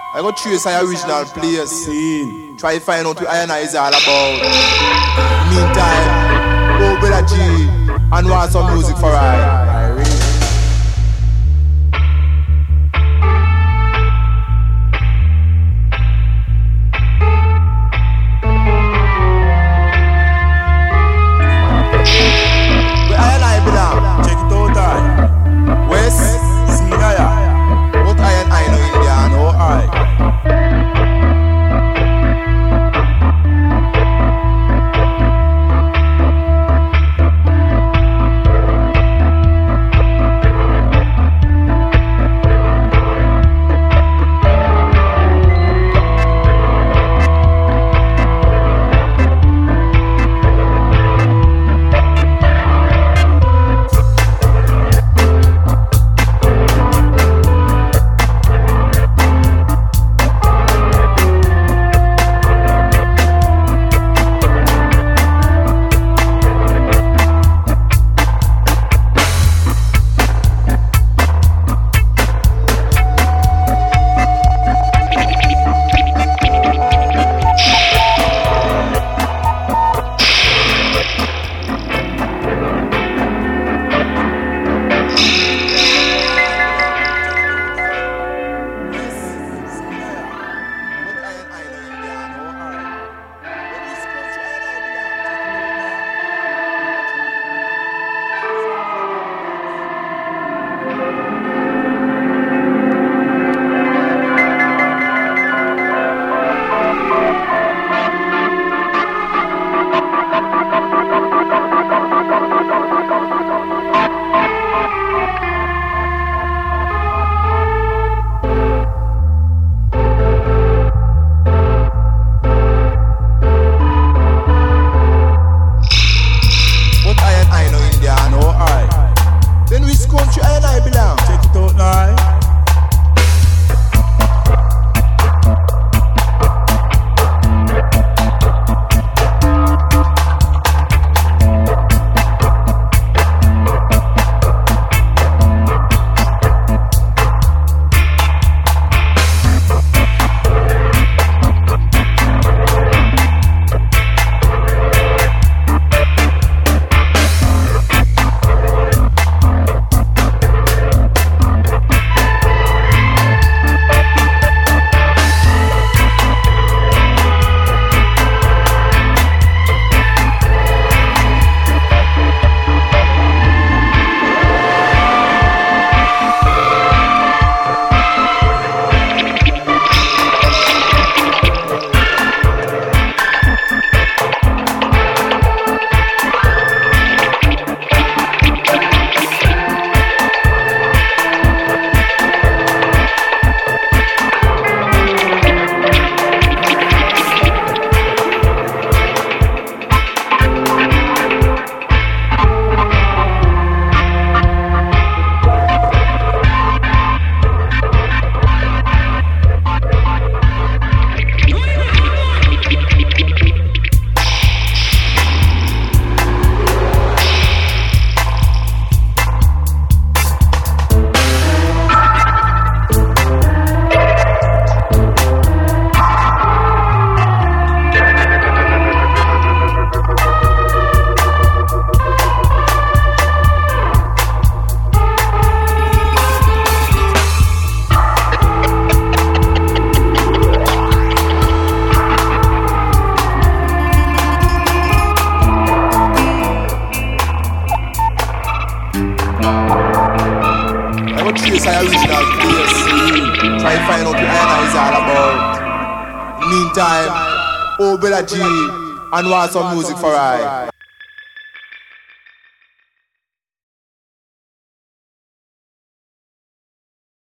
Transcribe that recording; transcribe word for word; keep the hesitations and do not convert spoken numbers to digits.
I go trace my original place. Scene. Try find out what I and I is all about. Meantime, go brother G and want some music for I. My original place. Try to find out what I is all about. Meantime, oh brother G and want some music for I.